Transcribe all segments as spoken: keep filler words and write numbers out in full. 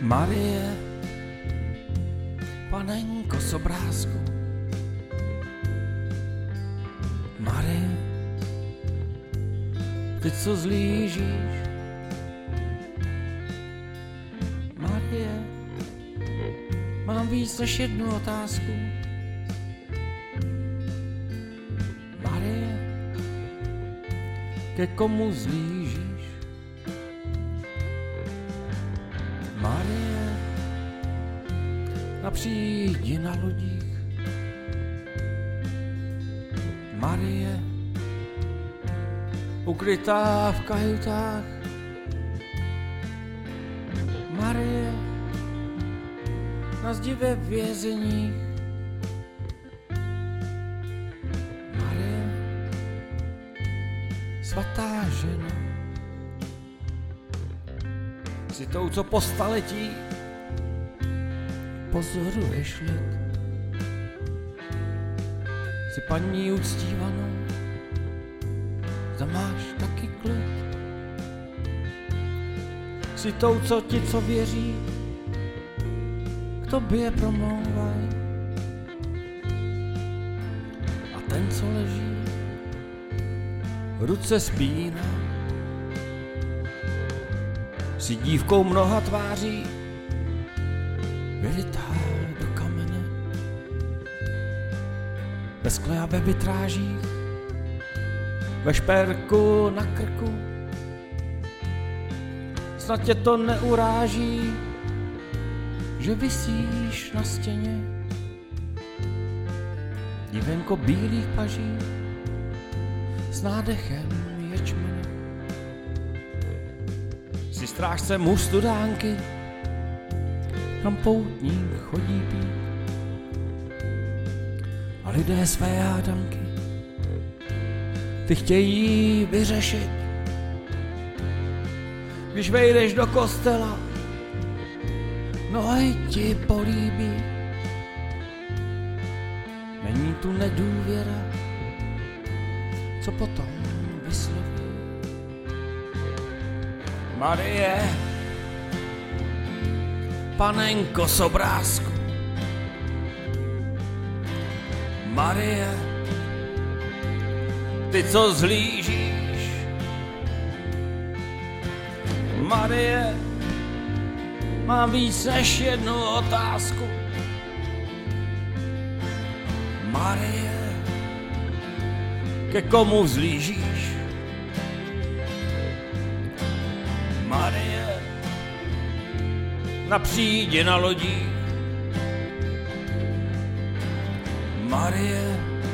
Marie, panenko z obrázku. Marie, ty co zlížíš. Marie, mám víc než jednu otázku. Marie, ke komu zlížíš? Marie, napříjdi na lodích. Marie, ukrytá v kajutách. Marie, na zdi ve vězeních. Marie, svatá žena, si tou, co po staletí pozoruješ lid. Jsi paní uctívanou, zda máš taky klid. Jsi tou, co ti, co věří, k tobě promlouvaj. A ten, co leží, ruce spíná. Jsi dívkou mnoha tváří, vyrytá do kamene. Ve skle a ve vitrážích, ve šperku na krku. Snad tě to neuráží, že visíš na stěně. Divenko bílých paží s nádechem ječmene. Jsi strážcem u studánky, kam poutník chodí pít. A lidé své hádanky ty chtějí vyřešit. Když vejdeš do kostela, nohy ti políbí. Není tu nedůvěra, co potom vysloví. Marie, panenko z obrázku. Marie, ty co zlížíš. Marie, mám víc než jednu otázku. Marie, ke komu zlížíš? Marie, napříjdi na lodích. Marie,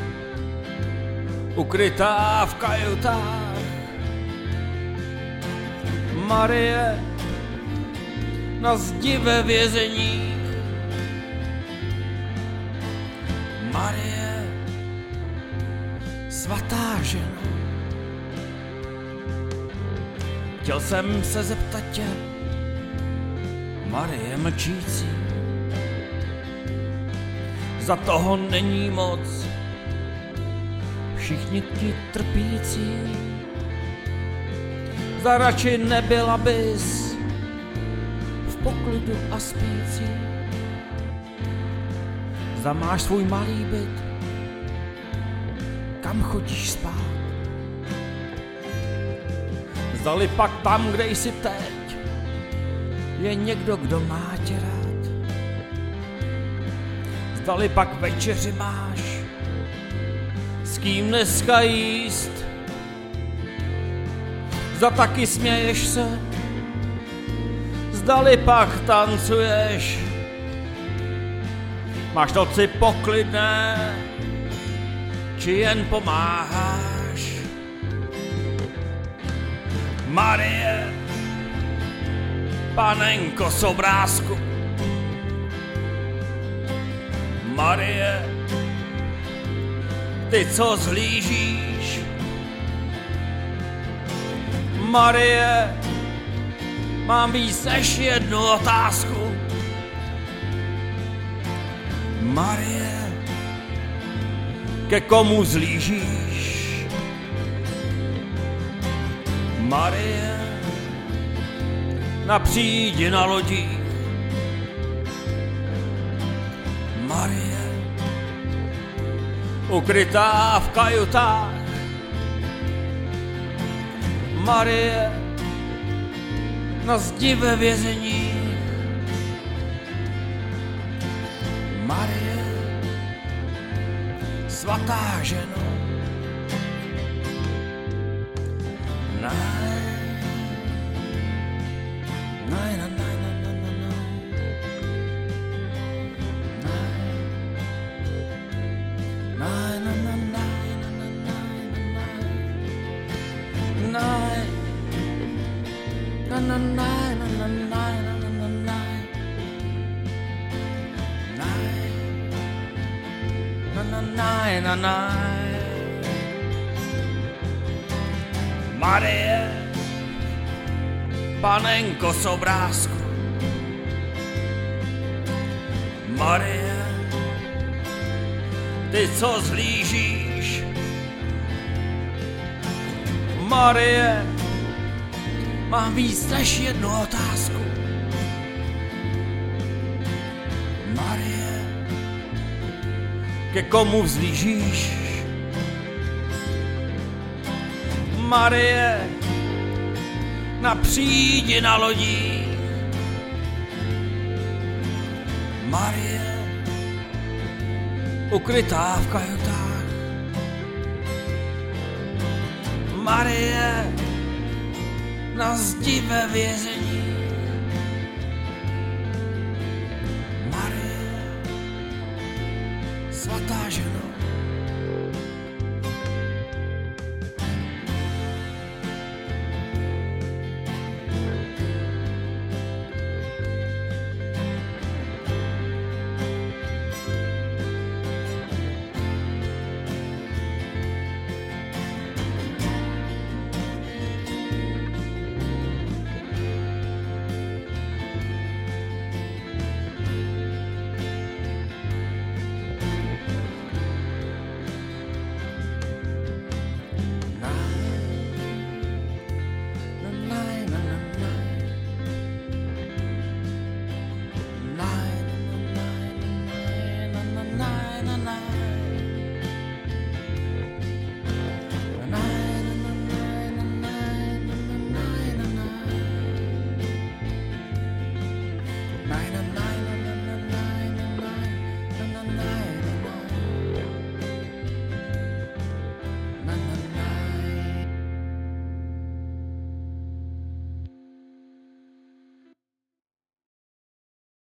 ukrytá v kajutách. Marie, na zdi ve vězeních. Marie, svatá žena. Chtěl jsem se zeptat tě, Marie mlčící, za toho není moc, všichni ti trpící. Zda radši nebyla bys v poklidu a spící. Zda máš svůj malý byt, kam chodíš spát. Zdali pak tam, kde jsi teď, je někdo, kdo má tě rád. Zdali pak večeři máš, s kým dneska jíst. Zda taky směješ se, zdali pak tancuješ. Máš noci poklidné, či jen pomáháš. Marie, panenko z obrázku. Marie, ty co zhlížíš. Marie, mám víc než jednu otázku. Marie, ke komu zhlížíš? Marie, na přídi na lodích. Marie, ukrytá v kajutách. Marie, na zdi ve vězení. Marie, svatá ženo. Naj, naj, naj, naj, naj, naj, naj, naj. Naj, naj, naj, naj, naj, naj, naj. Na na na na na na na na na na na na na. Marie, panenko z obrázku. Marie, ty co zhlížíš. Marie, mám víc než jednu otázku. Marie, ke komu vzlížíš? Marie, na přídi na lodí. Marie, ukrytá v kajutách. Marie, na zdi ve vězení. Marie, svatá ženo. Nine